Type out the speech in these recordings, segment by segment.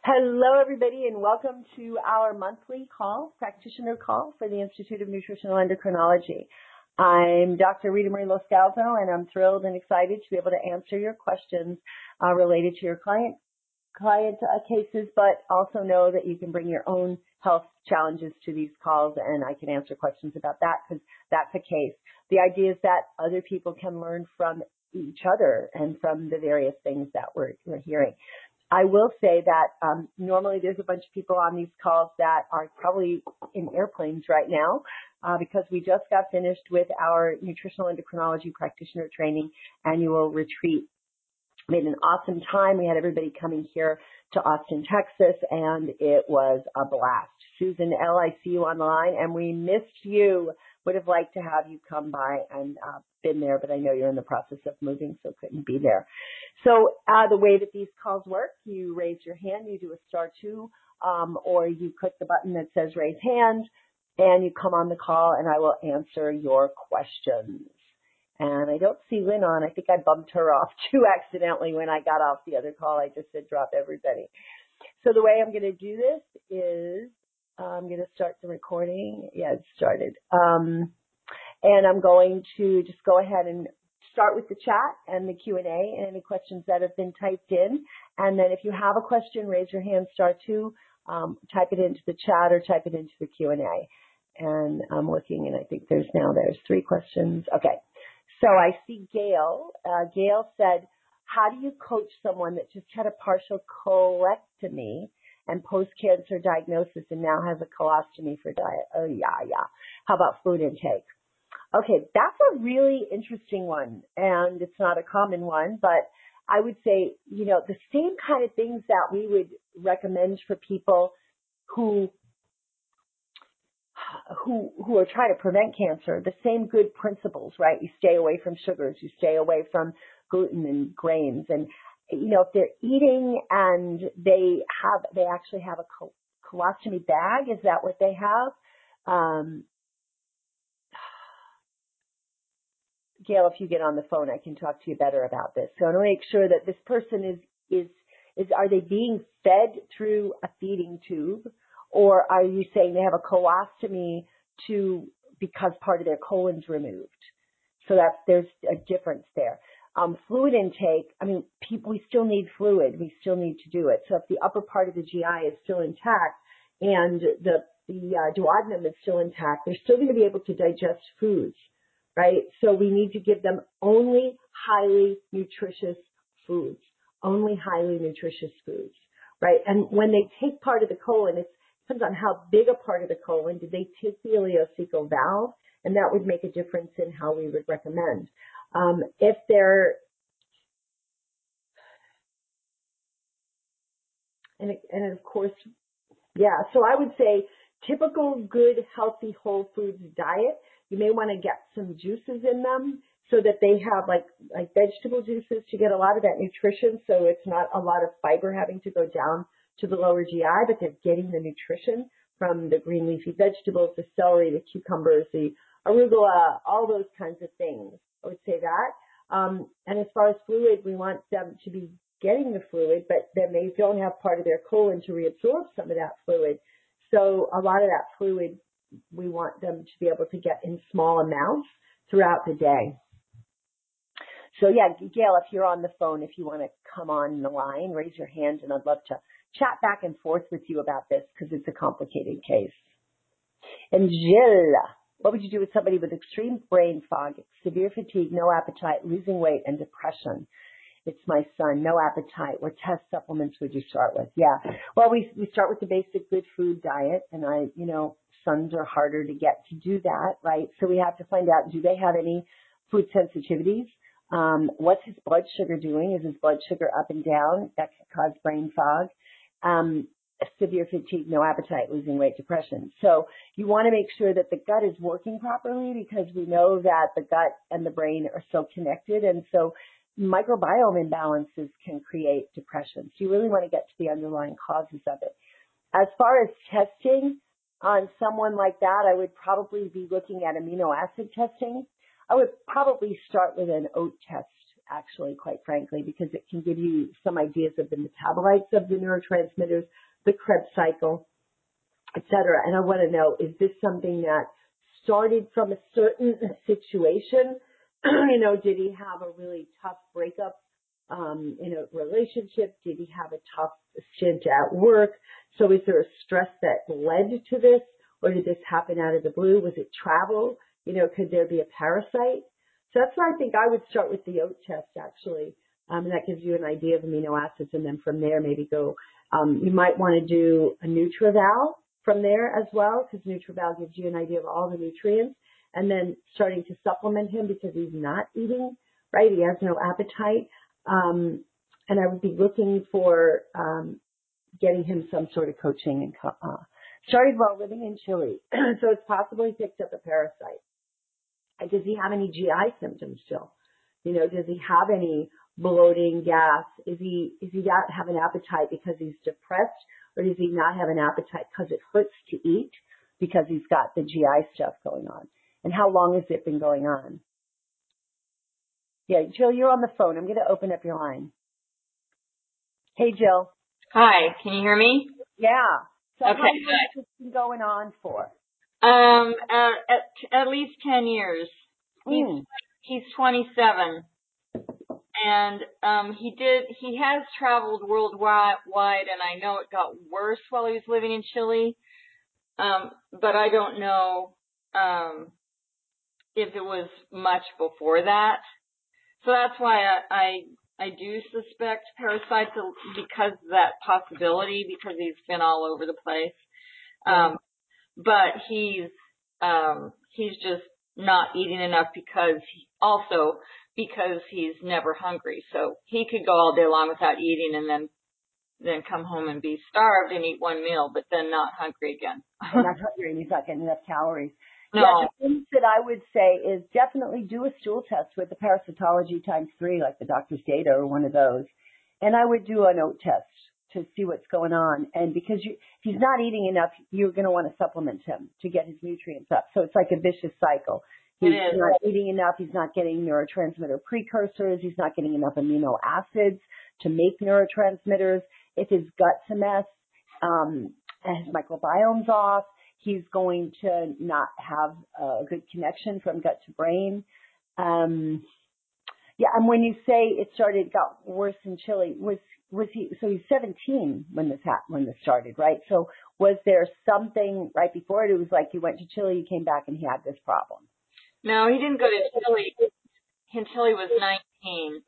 Hello, everybody, and welcome to our monthly practitioner call for the Institute of Nutritional Endocrinology. I'm Dr. Rita Marie Loscalzo, and I'm thrilled and excited to be able to answer your questions related to your client cases, but also know that you can bring your own health challenges to these calls, and I can answer questions about that because that's the case. The idea is that other people can learn from each other and from the various things that we're hearing. I will say that normally there's a bunch of people on these calls that are probably in airplanes right now because we just got finished with our nutritional endocrinology practitioner training annual retreat. We had an awesome time. We had everybody coming here to Austin, Texas, and it was a blast. Susan L., I see you on the line, and we missed you. Would have liked to have you come by and been there, but I know you're in the process of moving, so couldn't be there. So the way that these calls work, you raise your hand, you do a *2, or you click the button that says raise hand, and you come on the call, and I will answer your questions. And I don't see Lynn on. I think I bumped her off too accidentally when I got off the other call. I just said drop everybody. So the way I'm going to do this is I'm going to start the recording. Yeah, it started. And I'm going to just go ahead and start with the chat and the Q&A and any questions that have been typed in. And then if you have a question, raise your hand, *2, type it into the chat or type it into the Q&A. And I'm looking, and I think there's 3 questions. Okay. So I see Gail. Gail said, how do you coach someone that just had a partial colectomy and post-cancer diagnosis and now has a colostomy for diet? Oh, yeah. How about food intake? Okay, that's a really interesting one, and it's not a common one, but I would say, the same kind of things that we would recommend for people who are trying to prevent cancer, the same good principles, right? You stay away from sugars, you stay away from gluten and grains, and if they're eating and they actually have a colostomy bag, is that what they have? Gail, if you get on the phone, I can talk to you better about this. So I want to make sure that this person are they being fed through a feeding tube, or are you saying they have a colostomy because part of their colon's removed? So there's a difference there. Fluid intake, we still need fluid. We still need to do it. So if the upper part of the GI is still intact and the duodenum is still intact, they're still going to be able to digest foods, right? So we need to give them only highly nutritious foods, right? And when they take part of the colon, it depends on how big a part of the colon. Did they take the ileocecal valve? And that would make a difference in how we would recommend. If they're, and of course, yeah, so I would say typical good, healthy, whole foods diet. You may want to get some juices in them so that they have like vegetable juices to get a lot of that nutrition. So it's not a lot of fiber having to go down to the lower GI, but they're getting the nutrition from the green leafy vegetables, the celery, the cucumbers, the arugula, all those kinds of things. I would say that. And as far as fluid, we want them to be getting the fluid, but then they don't have part of their colon to reabsorb some of that fluid. So a lot of that fluid, we want them to be able to get in small amounts throughout the day. So yeah, Gail, if you're on the phone, if you want to come on the line, raise your hand, and I'd love to chat back and forth with you about this because it's a complicated case. And Jill, what would you do with somebody with extreme brain fog, severe fatigue, no appetite, losing weight, and depression? It's my son, no appetite. What test supplements would you start with? Yeah. Well, we start with the basic good food diet, and sons are harder to get to do that, right? So we have to find out, do they have any food sensitivities? What's his blood sugar doing? Is his blood sugar up and down? That can cause brain fog. Severe fatigue, no appetite, losing weight, depression. So you want to make sure that the gut is working properly because we know that the gut and the brain are so connected, and so microbiome imbalances can create depression. So you really want to get to the underlying causes of it. As far as testing on someone like that, I would probably be looking at amino acid testing. I would probably start with an oat test actually, quite frankly, because it can give you some ideas of the metabolites of the neurotransmitters, the Krebs cycle, et cetera. And I want to know, is this something that started from a certain situation? Did he have a really tough breakup in a relationship? Did he have a tough stint at work? So is there a stress that led to this? Or did this happen out of the blue? Was it travel? Could there be a parasite? So that's why I think I would start with the OAT test, actually. And that gives you an idea of amino acids. And then from there, maybe go, you might want to do a NutrEval from there as well, because NutrEval gives you an idea of all the nutrients. And then starting to supplement him because he's not eating, right? He has no appetite. And I would be looking for getting him some sort of coaching. And started while living in Chile. So it's possible he picked up a parasite. And does he have any GI symptoms still? Does he have any bloating, gas? Is he not have an appetite because he's depressed? Or does he not have an appetite because it hurts to eat because he's got the GI stuff going on? And how long has it been going on? Yeah, Jill, you're on the phone. I'm going to open up your line. Hey, Jill. Hi, can you hear me? Yeah. So okay. How long has this been going on for? At least 10 years. He's 27. And he has traveled worldwide, and I know it got worse while he was living in Chile. But I don't know if it was much before that. So that's why I do suspect parasites because of that possibility, because he's been all over the place. But he's just not eating enough because he's never hungry. So he could go all day long without eating and then come home and be starved and eat one meal, but then not hungry again. Not hungry and he's not getting enough calories. No. Yeah, the things that I would say is definitely do a stool test with the parasitology ×3, like the Doctor's Data or one of those. And I would do an OAT test to see what's going on. And because if he's not eating enough, you're going to want to supplement him to get his nutrients up. So it's like a vicious cycle. He's not eating enough. He's not getting neurotransmitter precursors. He's not getting enough amino acids to make neurotransmitters. If his gut's a mess, and his microbiome's off, he's going to not have a good connection from gut to brain. Yeah, and when you say it got worse in Chile, was he? So he's 17 when this started, right? So was there something right before it? It was like you went to Chile, you came back, and he had this problem. No, he didn't go to Chile until he was 19.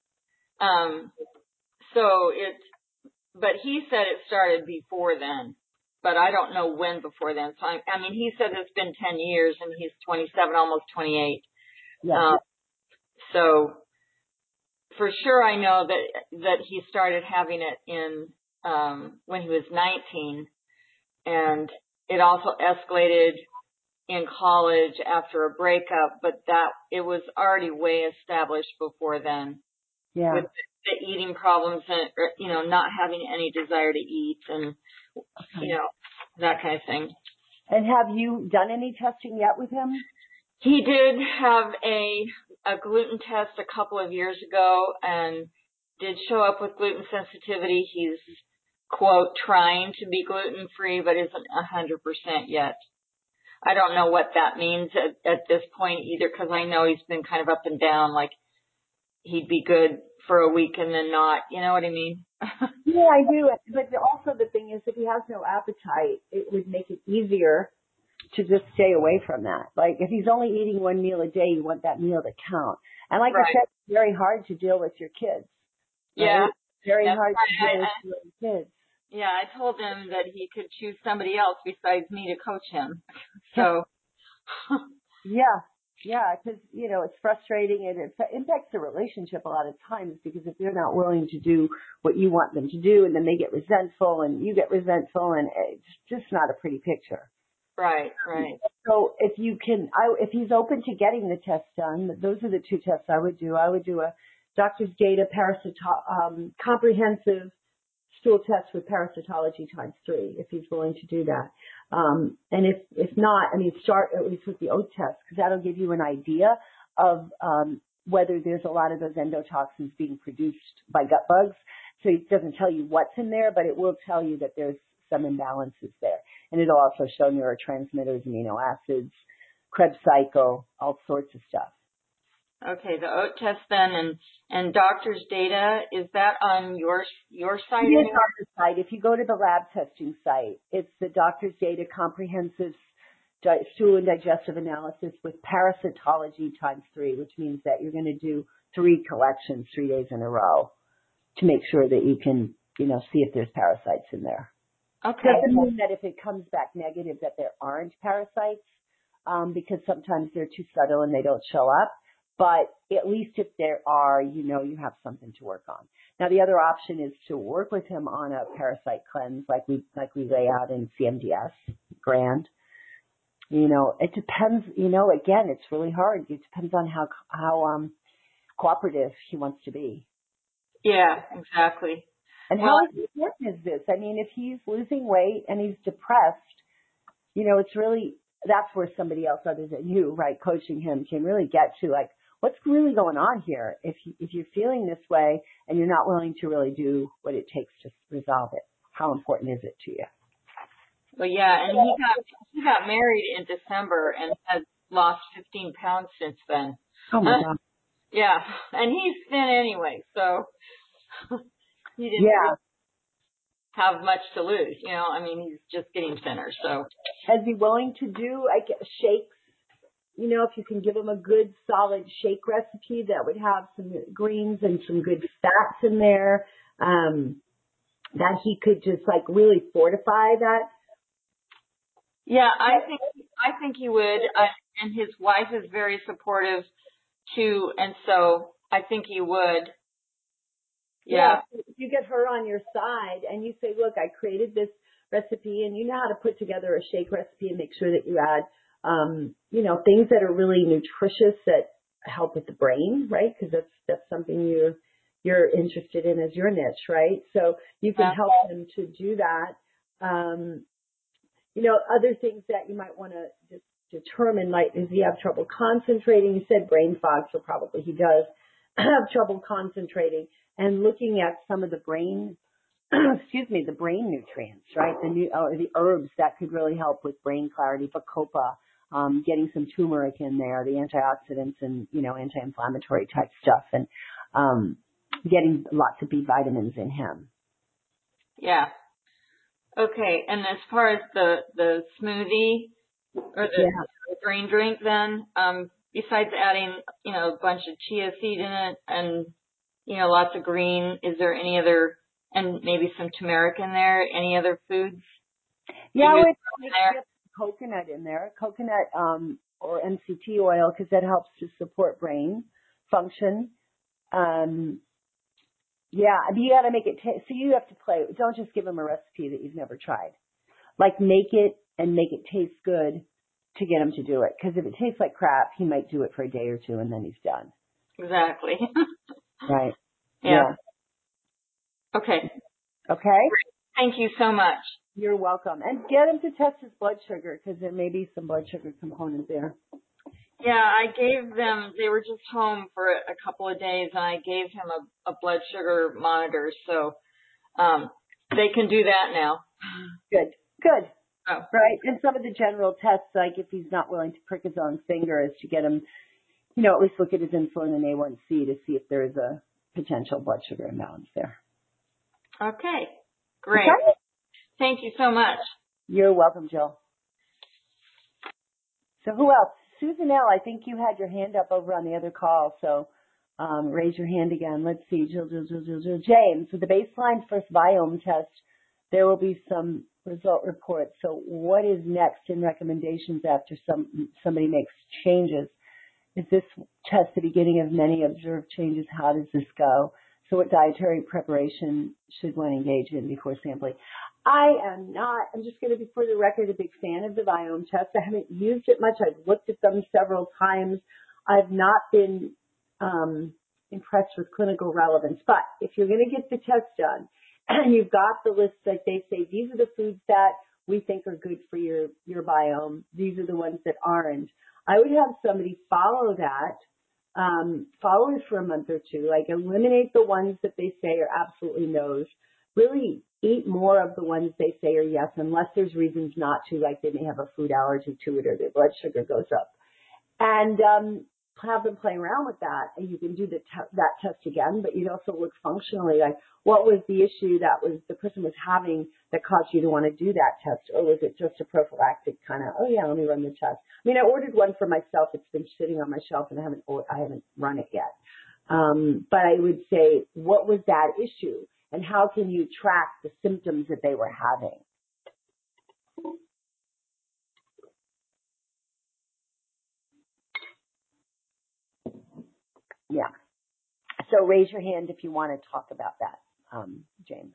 But he said it started before then. But I don't know when before then. So he said it's been 10 years, and he's 27, almost 28. Yeah. So for sure, I know that he started having it when he was 19, and it also escalated in college after a breakup. But it was already way established before then. Yeah. With the eating problems and not having any desire to eat and that kind of thing. And have you done any testing yet with him? He did have a gluten test a couple of years ago and did show up with gluten sensitivity. He's, quote, trying to be gluten free, but isn't 100% yet. I don't know what that means at this point either, because I know he's been kind of up and down, like he'd be good for a week and then not. You know what I mean? Yeah, I do. But also the thing is, if he has no appetite, it would make it easier to just stay away from that. Like if he's only eating one meal a day, you want that meal to count. And like I said, it's very hard to deal with your kids. Right? Yeah. Very hard to deal with your kids. Yeah, I told him that he could choose somebody else besides me to coach him. So. Yeah, because, it's frustrating and it impacts the relationship a lot of times because if they're not willing to do what you want them to do and then they get resentful and you get resentful and it's just not a pretty picture. Right. So if he's open to getting the test done, those are the two tests I would do. I would do a Doctor's Data comprehensive stool test with parasitology ×3 if he's willing to do that. And if not, start at least with the OAT test because that'll give you an idea of whether there's a lot of those endotoxins being produced by gut bugs. So it doesn't tell you what's in there, but it will tell you that there's some imbalances there. And it'll also show neurotransmitters, amino acids, Krebs cycle, all sorts of stuff. Okay, the OAT test then and doctor's data, is that on your site? It is on the site. If you go to the lab testing site, it's the doctor's data comprehensive stool and digestive analysis with parasitology ×3, which means that you're going to do 3 collections 3 days in a row to make sure that you can, see if there's parasites in there. Okay. Doesn't mean that if it comes back negative that there aren't parasites, because sometimes they're too subtle and they don't show up. But at least if there are, you have something to work on. Now the other option is to work with him on a parasite cleanse like we lay out in CMDS, GRAND. It depends, again, it's really hard. It depends on how cooperative he wants to be. Yeah, exactly. And how important is this? I mean, if he's losing weight and he's depressed, it's really, that's where somebody else other than you, right, coaching him can really get to, like, what's really going on here? If you're feeling this way and you're not willing to really do what it takes to resolve it, how important is it to you? Well, yeah, and he got married in December and has lost 15 pounds since then. Oh my God. Yeah, and he's thin anyway, so he didn't really have much to lose. He's just getting thinner. So, is he willing to do shakes? If you can give him a good solid shake recipe that would have some greens and some good fats in there, that he could just really fortify that. Yeah, I think he would, and his wife is very supportive too, and so I think he would. Yeah. If you get her on your side and you say, look, I created this recipe and you know how to put together a shake recipe and make sure that you add, things that are really nutritious that help with the brain, right? Because that's something you're interested in as your niche, right? So you can help him to do that. Other things that you might want to just determine, does he have trouble concentrating? You said brain fog, so probably he does have trouble concentrating. And looking at some of the brain, the brain nutrients, right? The herbs that could really help with brain clarity, bacopa, getting some turmeric in there, the antioxidants and, anti-inflammatory type stuff, and getting lots of B vitamins in him. Yeah. Okay, and as far as the smoothie or the green drink then, besides adding, a bunch of chia seed in it and, lots of green, is there any other, and maybe some turmeric in there, any other foods? Yeah, we have coconut in there, or MCT oil, because that helps to support brain function. You got to make it so you have to play. Don't just give him a recipe that you've never tried. Make it and make it taste good to get him to do it. Because if it tastes like crap, he might do it for a day or two and then he's done. Exactly. Right. Yeah. Okay. Okay. Thank you so much. You're welcome. And get him to test his blood sugar because there may be some blood sugar component there. Yeah, I gave them, they were just home for a couple of days, and I gave him a blood sugar monitor, so they can do that now. Good. Oh. Right, and some of the general tests, if he's not willing to prick his own finger, is to get him, at least look at his insulin and A1C to see if there is a potential blood sugar imbalance there. Okay, great. Okay. Thank you so much. You're welcome, Jill. So who else? Susan L., I think you had your hand up over on the other call, so raise your hand again. Let's see, Jill. James, with the baseline first biome test, there will be some result reports. So what is next in recommendations after somebody makes changes? Is this test the beginning of many observed changes? How does this go? So what dietary preparation should one engage in before sampling? I'm just going to be for the record a big fan of the biome test. I haven't used it much. I've looked at them several times. I've not been impressed with clinical relevance. But if you're going to get the test done and you've got the list that they say, these are the foods that we think are good for your biome, these are the ones that aren't, I would have somebody follow that Follow it for a month or two. Like eliminate the ones that they say are absolutely no's. Really eat more of the ones they say are yes, unless there's reasons not to, like they may have a food allergy to it or their blood sugar goes up. And have them play around with that. And you can do that test again, but you'd also look functionally like what was the issue that was the person was having that caused you to want to do that test, or was it just a prophylactic kind of, oh yeah, let me run the test. I mean, I ordered one for myself. It's been sitting on my shelf and I haven't run it yet. But I would say, what was that issue, and how can you track the symptoms that they were having? Yeah. So raise your hand if you want to talk about that, James.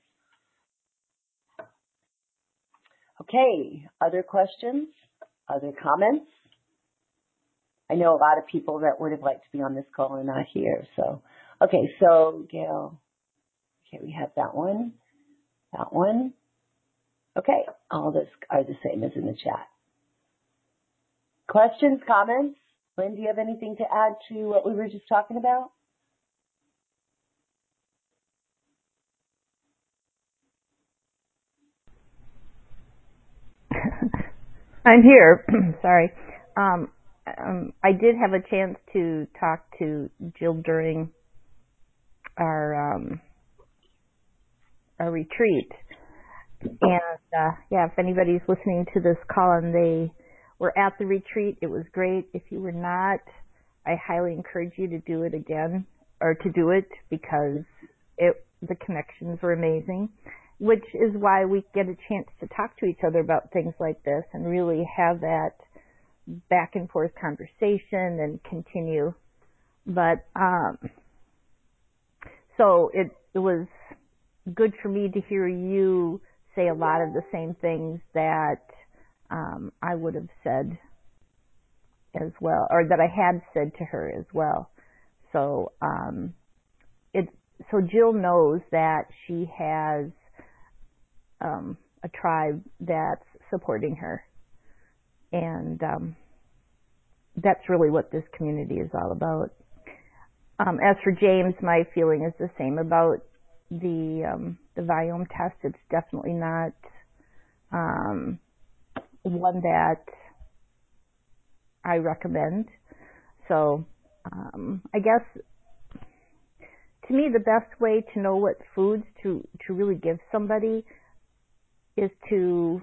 Okay. Other questions? Other comments? I know a lot of people that would have liked to be on this call are not here. So, okay. So Gail, okay, we have that one. That one. Okay. All this are the same as in the chat. Questions, comments? Lynn, do you have anything to add to what we were just talking about? I'm here. Sorry. I did have a chance to talk to Jill during our retreat, and yeah, if anybody's listening to this call and they were at the retreat, it was great. If you were not, I highly encourage you to do it again, or to do it, because the connections were amazing, which is why we get a chance to talk to each other about things like this and really have that back and forth conversation and continue. But so it was good for me to hear you say a lot of the same things that I would have said as well, or that I had said to her as well. So so Jill knows that she has a tribe that's supporting her, and that's really what this community is all about. As for James, my feeling is the same about the Viome test. It's definitely not one that I recommend. So I guess to me the best way to know what foods to really give somebody is to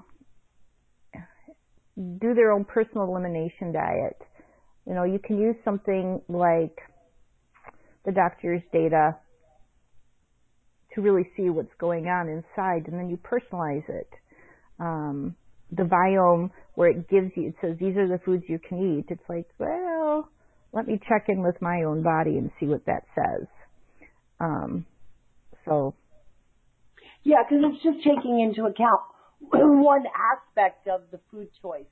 do their own personal elimination diet. You know, you can use something like the doctor's data to really see what's going on inside, and then you personalize it. The Viome, where it gives you, it says these are the foods you can eat. It's like, well, let me check in with my own body and see what that says. So. Yeah, because it's just taking into account one aspect of the food choice,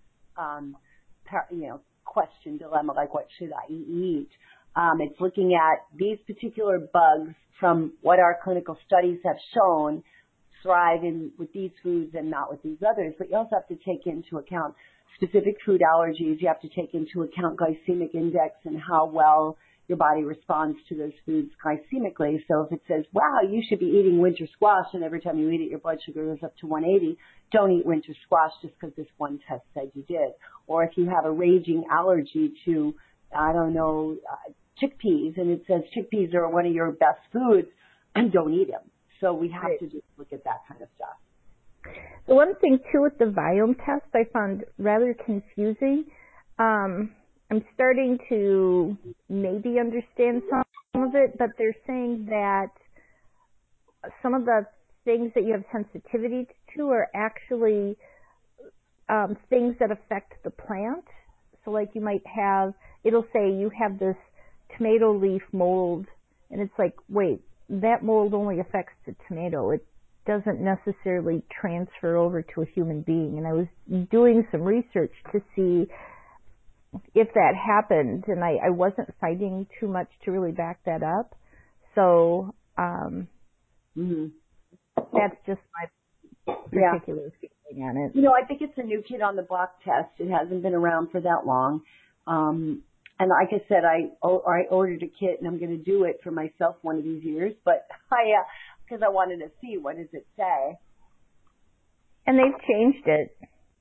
question, dilemma, like what should I eat? It's looking at these particular bugs from what our clinical studies have shown thrive with these foods and not with these others. But you also have to take into account specific food allergies. You have to take into account glycemic index and how well your body responds to those foods glycemically. So if it says, wow, you should be eating winter squash, and every time you eat it, your blood sugar goes up to 180, don't eat winter squash just because this one test said you did. Or if you have a raging allergy to, chickpeas, and it says chickpeas are one of your best foods, don't eat them. So we have to just look at that kind of stuff. The one thing, too, with the Viome test I found rather confusing. I'm starting to maybe understand some of it, but they're saying that some of the things that you have sensitivity to are actually things that affect the plant. So like you might have, it'll say you have this tomato leaf mold, and it's like, wait, that mold only affects the tomato. It doesn't necessarily transfer over to a human being. And I was doing some research to see if that happened, and I wasn't finding too much to really back that up. So that's just my particular feeling on it. You know, I think it's a new kid on the block test. It hasn't been around for that long. And like I said, I ordered a kit, and I'm going to do it for myself one of these years. But because I wanted to see what does it say. And they've changed it.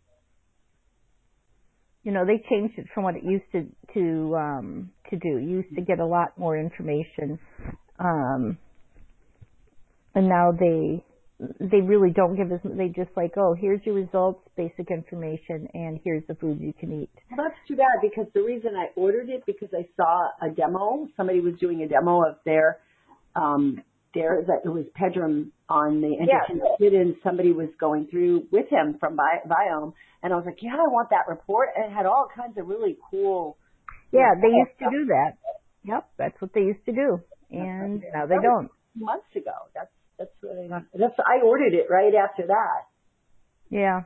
You know, they changed it from what it used to do. You used to get a lot more information, and now they really don't give us. They just like, oh, here's your results, basic information, and here's the food you can eat. Well, that's too bad, because the reason I ordered it, because I saw a demo. Somebody was doing a demo of their it was Pedram on the endocrine kit, and somebody was going through with him from Viome, and I was like, yeah, I want that report, and it had all kinds of really cool. Yeah, they used to do that. Yep, that's what they used to do, and now they don't. Months ago, that's really not. I ordered it right after that. Yeah.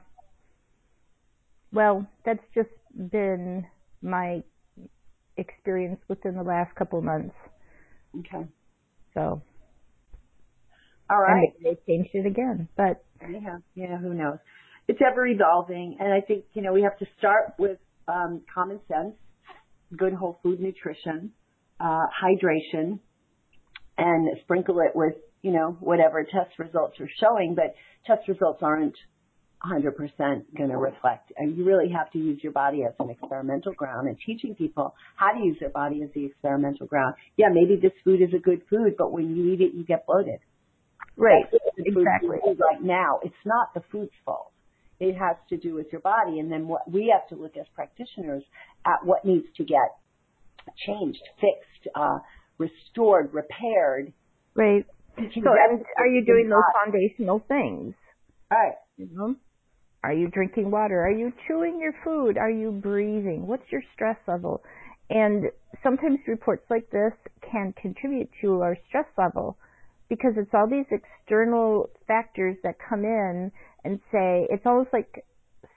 Well, that's just been my experience within the last couple of months. Okay. So. All right. And they changed it again, but. Yeah, who knows? It's ever evolving, and I think, we have to start with common sense, good whole food nutrition, hydration, and sprinkle it with, whatever test results are showing, but test results aren't 100% going to reflect. And you really have to use your body as an experimental ground, and teaching people how to use their body as the experimental ground. Yeah, maybe this food is a good food, but when you eat it, you get bloated. Right, exactly. Right now, it's not the food's fault. It has to do with your body. And then what we have to look as practitioners at what needs to get changed, fixed, restored, repaired. Right. So are you doing those foundational things? Right. Are you drinking water? Are you chewing your food? Are you breathing? What's your stress level? And sometimes reports like this can contribute to our stress level, because it's all these external factors that come in and say, it's almost like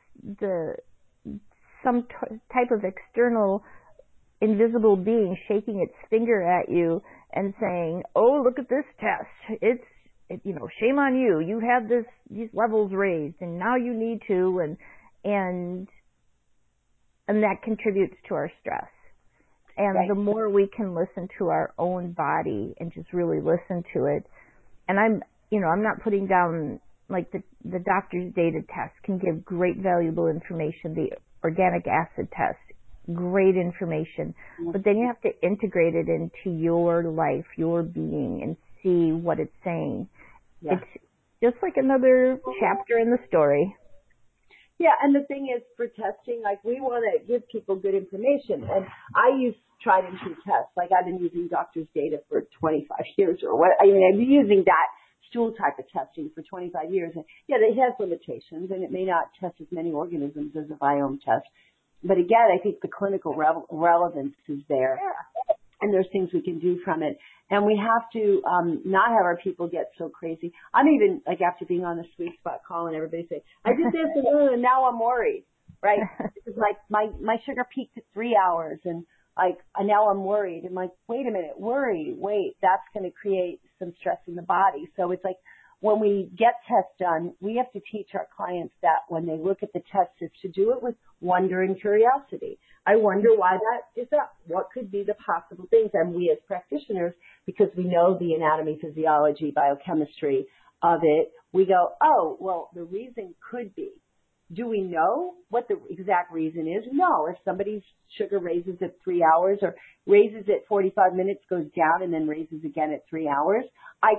some type of external invisible being shaking its finger at you and saying, oh, look at this test. It's shame on you. You have these levels raised, and now you need to, and that contributes to our stress. And right. The more we can listen to our own body and just really listen to it, and I'm not putting down, like, the doctor's data test can give great valuable information. The organic acid test, great information. Mm-hmm. But then you have to integrate it into your life, your being, and see what it's saying. Yeah. It's just like another chapter in the story. Yeah, and the thing is, for testing, like, we want to give people good information. And I use tried and true tests. Like, I've been using doctor's data for 25 years or what. I've been using that stool type of testing for 25 years. And yeah, it has limitations, and it may not test as many organisms as a Viome test. But again, I think the clinical relevance is there. Yeah. And there's things we can do from it. And we have to not have our people get so crazy. I'm even, like, after being on the Sweet Spot call and everybody say, I did this and now I'm worried, right? It's like my sugar peaked at 3 hours, and like now I'm worried. I'm like, wait a minute, that's going to create some stress in the body. So it's like, when we get tests done, we have to teach our clients that when they look at the test, it's to do it with wonder and curiosity. I wonder why that is up. What could be the possible things? And we as practitioners, because we know the anatomy, physiology, biochemistry of it, we go, oh, well, the reason could be. Do we know what the exact reason is? No. If somebody's sugar raises at 3 hours or raises at 45 minutes, goes down, and then raises again at 3 hours, I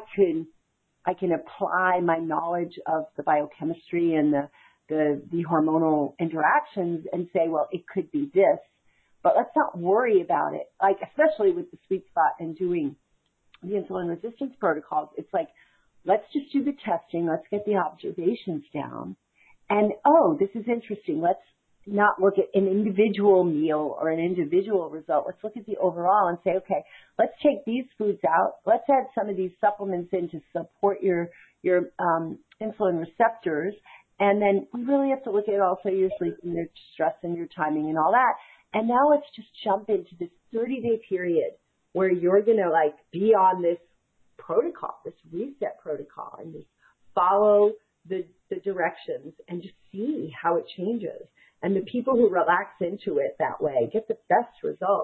can apply my knowledge of the biochemistry and the hormonal interactions and say, well, it could be this, but let's not worry about it. Like, especially with the Sweet Spot and doing the insulin resistance protocols, it's like, let's just do the testing. Let's get the observations down. And, oh, this is interesting. Let's not look at an individual meal or an individual result. Let's look at the overall and say, okay, let's take these foods out. Let's add some of these supplements in to support your insulin receptors. And then we really have to look at also your sleep and your stress and your timing and all that. And now let's just jump into this 30-day period where you're going to, like, be on this protocol, this reset protocol, and just follow the directions and just see how it changes. And the people who relax into it that way get the best results.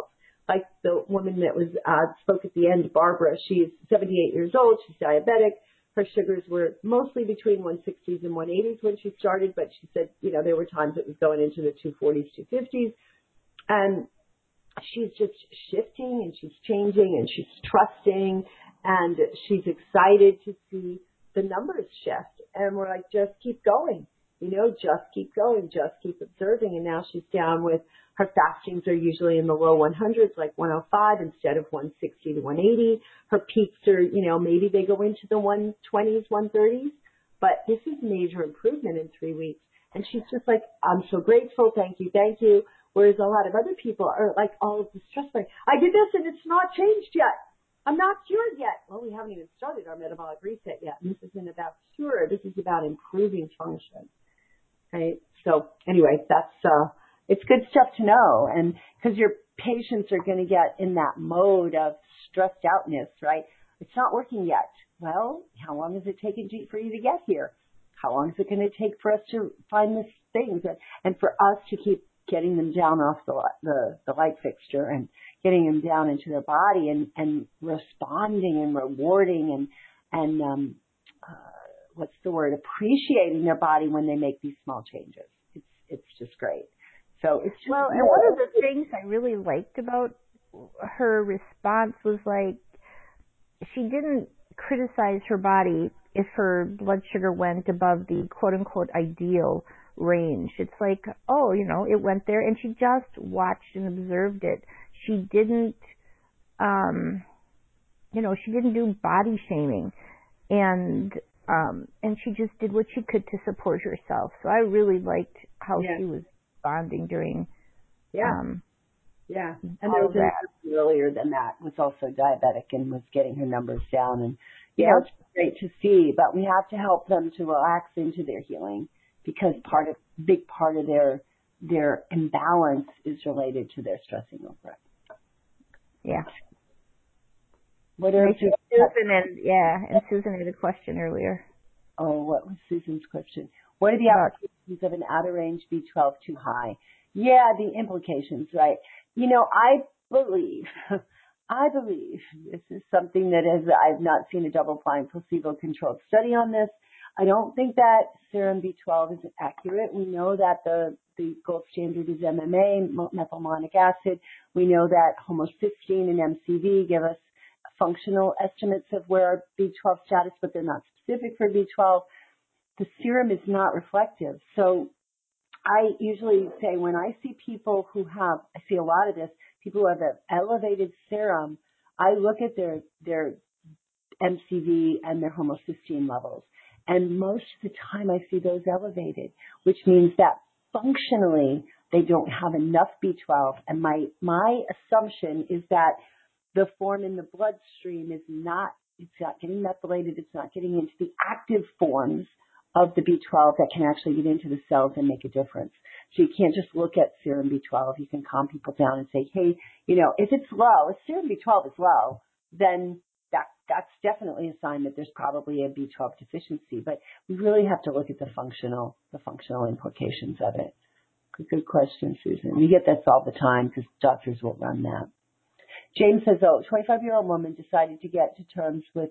like the woman that was spoke at the end, Barbara. She's 78 years old. She's diabetic. Her sugars were mostly between 160s and 180s when she started, but she said, there were times it was going into the 240s, 250s. And she's just shifting and she's changing and she's trusting and she's excited to see the numbers shift. And we're like, just keep going, just keep going, just keep observing. And now she's down with her fastings are usually in the low 100s, like 105 instead of 160 to 180. Her peaks are, maybe they go into the 120s, 130s, but this is major improvement in 3 weeks. And she's just like, I'm so grateful. Thank you. Thank you. Whereas a lot of other people are like all distressed, like, I did this and it's not changed yet. I'm not cured yet. Well, we haven't even started our metabolic reset yet. And this isn't about cure. This is about improving function. Right? So anyway, it's good stuff to know. And because your patients are going to get in that mode of stressed outness, right? It's not working yet. Well, how long is it taking for you to get here? How long is it going to take for us to find this thing? And for us to keep getting them down off the light fixture and getting them down into their body and responding and rewarding and what's the word? Appreciating their body when they make these small changes. It's just great. So it's just and one of the things I really liked about her response was like she didn't criticize her body if her blood sugar went above the quote unquote ideal range. It's like, it went there, and she just watched and observed it. She didn't, she didn't do body shaming, and she just did what she could to support herself. So I really liked how she was responding during, And there was a earlier than that was also diabetic and was getting her numbers down, and it's great to see. But we have to help them to relax into their healing. Because big part of their imbalance is related to their stressing over it. Yeah. What are and Susan had a question earlier. Oh, what was Susan's question? What are the applications of an outer range B12 too high? Yeah, the implications, right? I believe this is something that I've not seen a double-blind placebo-controlled study on this. I don't think that serum B12 is accurate. We know that the gold standard is MMA, methylmalonic acid. We know that homocysteine and MCV give us functional estimates of where our B12 status, but they're not specific for B12. The serum is not reflective. So I usually say when I see people I see a lot of this, people who have an elevated serum, I look at their MCV and their homocysteine levels. And most of the time I see those elevated, which means that functionally they don't have enough B12. And my assumption is that the form in the bloodstream it's not getting methylated. It's not getting into the active forms of the B12 that can actually get into the cells and make a difference. So you can't just look at serum B12. You can calm people down and say, hey, if it's low, if serum B12 is low, then that's definitely a sign that there's probably a B12 deficiency, but we really have to look at the functional implications of it. Good question, Susan. We get that all the time because doctors will run that. James says, 25-year-old woman decided to get to terms with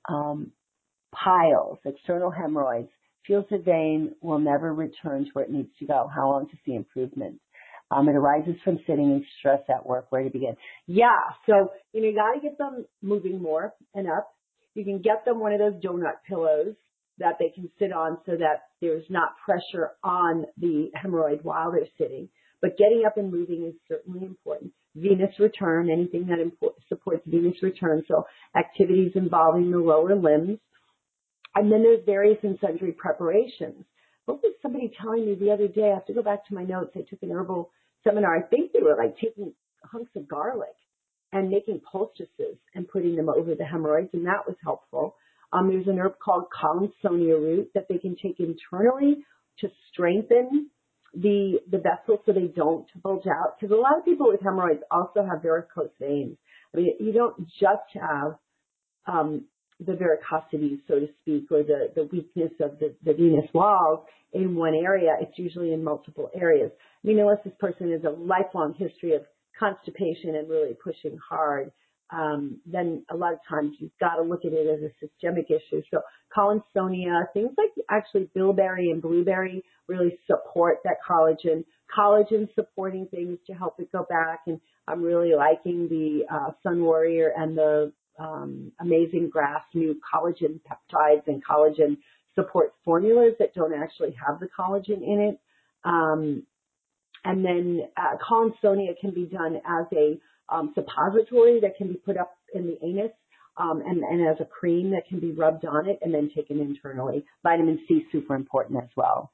piles, external hemorrhoids, feels the vein will never return to where it needs to go. How long to see improvement? It arises from sitting and stress at work. Where to begin? Yeah, so you got to get them moving more and up. You can get them one of those donut pillows that they can sit on so that there's not pressure on the hemorrhoid while they're sitting. But getting up and moving is certainly important. Venous return, anything that supports venous return, so activities involving the lower limbs. And then there's various and sundry preparations. What was somebody telling me the other day? I have to go back to my notes. I took an herbal seminar. I think they were like taking hunks of garlic and making poultices and putting them over the hemorrhoids, and that was helpful. There's an herb called Collinsonia root that they can take internally to strengthen the vessels so they don't bulge out. Because a lot of people with hemorrhoids also have varicose veins. I mean, you don't just have the varicosity, so to speak, or the weakness of the venous walls in one area. It's usually in multiple areas. I mean, unless this person has a lifelong history of constipation and really pushing hard, then a lot of times you've got to look at it as a systemic issue. So Collinsonia, things like actually bilberry and blueberry really support that collagen. Collagen supporting things to help it go back. And I'm really liking the Sun Warrior and the Amazing Grass new collagen peptides and collagen support formulas that don't actually have the collagen in it. And then Collinsonia can be done as a suppository that can be put up in the anus, and as a cream that can be rubbed on it and then taken internally. Vitamin C, super important as well.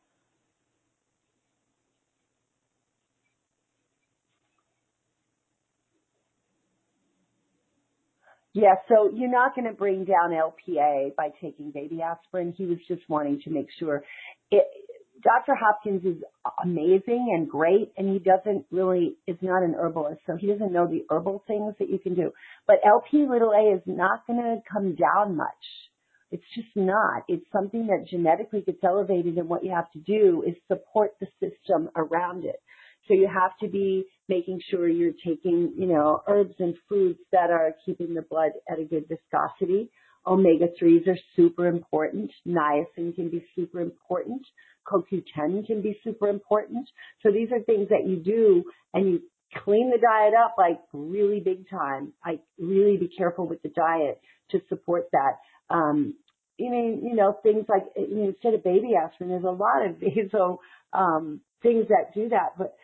Yeah, so you're not going to bring down LPA by taking baby aspirin. He was just wanting to make sure. Dr. Hopkins is amazing and great, and he is not an herbalist, so he doesn't know the herbal things that you can do. But Lp(a) is not going to come down much. It's just not. It's something that genetically gets elevated, and what you have to do is support the system around it. So you have to be making sure you're taking, herbs and foods that are keeping the blood at a good viscosity. Omega-3s are super important. Niacin can be super important. CoQ10 can be super important. So these are things that you do, and you clean the diet up like really big time. Really be careful with the diet to support that. Things like, instead of baby aspirin, there's a lot of vaso things that do that, but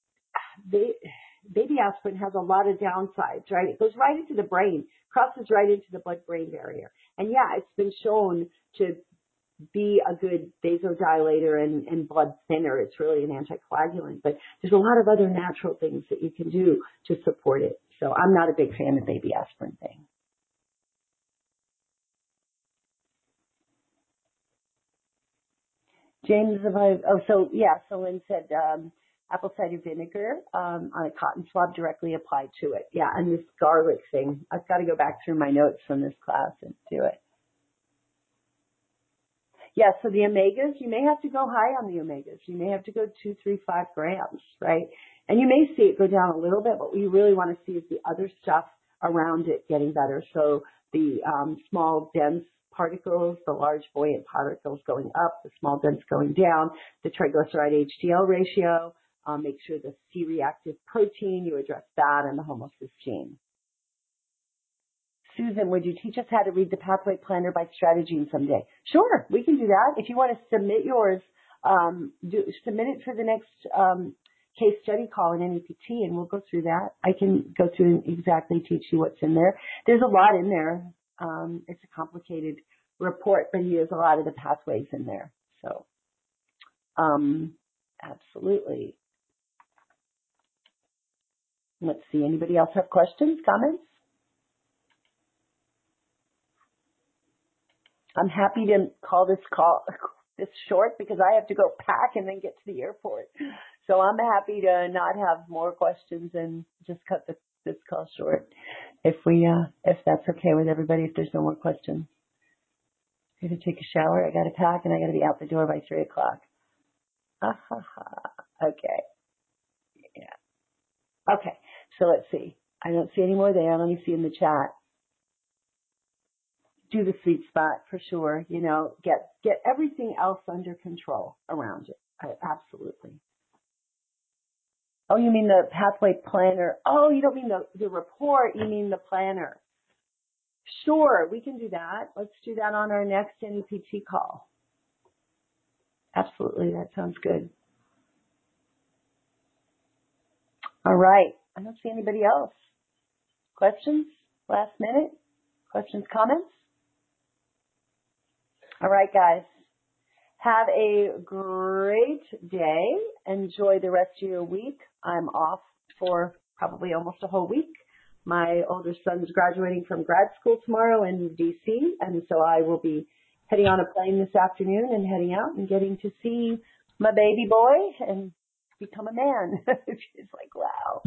baby aspirin has a lot of downsides, right? It goes right into the brain, crosses right into the blood-brain barrier. And yeah, it's been shown to be a good vasodilator and blood thinner. It's really an anticoagulant, but there's a lot of other natural things that you can do to support it. So I'm not a big fan of baby aspirin thing. James, so Lynn said apple cider vinegar on a cotton swab directly applied to it. Yeah, and this garlic thing. I've got to go back through my notes from this class and do it. Yeah, so the omegas, you may have to go high on the omegas. You may have to go 2, 3, 5 grams, right? And you may see it go down a little bit, but what you really want to see is the other stuff around it getting better. So the small, dense particles, the large, buoyant particles going up, the small, dense going down, the triglyceride HDL ratio. Make sure the C-reactive protein, you address that, and the homocysteine. Susan, would you teach us how to read the pathway planner by Strategene someday? Sure, we can do that. If you want to submit yours, submit it for the next case study call in NEPT, and we'll go through that. I can go through and exactly teach you what's in there. There's a lot in there. It's a complicated report, but he has a lot of the pathways in there. So, absolutely. Let's see. Anybody else have questions, comments? I'm happy to call this short because I have to go pack and then get to the airport. So I'm happy to not have more questions and just cut this call short. If that's okay with everybody, if there's no more questions. I got to take a shower. I got to pack, and I got to be out the door by 3 o'clock. Okay. Yeah. Okay. So let's see. I don't see any more there. Let me see in the chat. Do the sweet spot for sure. Get everything else under control around it. Absolutely. Oh, you mean the pathway planner? Oh, you don't mean the report. You mean the planner. Sure, we can do that. Let's do that on our next NEPT call. Absolutely, that sounds good. All right. I don't see anybody else. Questions? Last minute? Questions, comments? All right, guys. Have a great day. Enjoy the rest of your week. I'm off for probably almost a whole week. My older son's graduating from grad school tomorrow in D.C., and so I will be heading on a plane this afternoon and heading out and getting to see my baby boy and become a man. It's like, wow.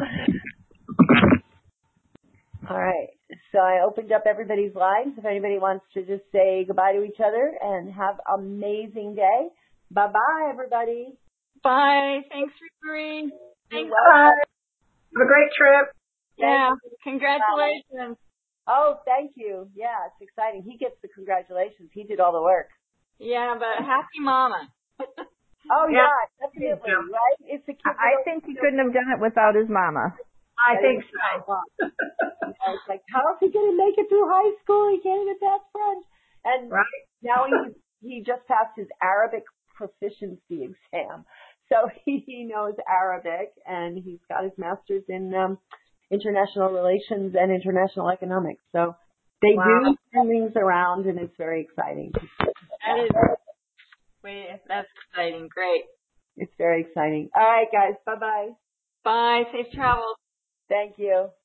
All right. So I opened up everybody's lines. If anybody wants to just say goodbye to each other and have an amazing day. Bye-bye, everybody. Bye. Thanks, Marie. Thanks. Bye. Have a great trip. Yeah. Congratulations. Oh, thank you. Yeah, it's exciting. He gets the congratulations. He did all the work. Yeah, but happy mama. Oh, yeah, definitely, right? It's a kid. I think he couldn't have done it without his mama. I think so. It's like, how is he going to make it through high school? He can't even pass French. And now he just passed his Arabic proficiency exam. So he knows Arabic, and he's got his master's in international relations and international economics. So they do turn things around, and it's very exciting. That's exciting. Great. It's very exciting. All right, guys. Bye-bye. Bye. Safe travels. Thank you.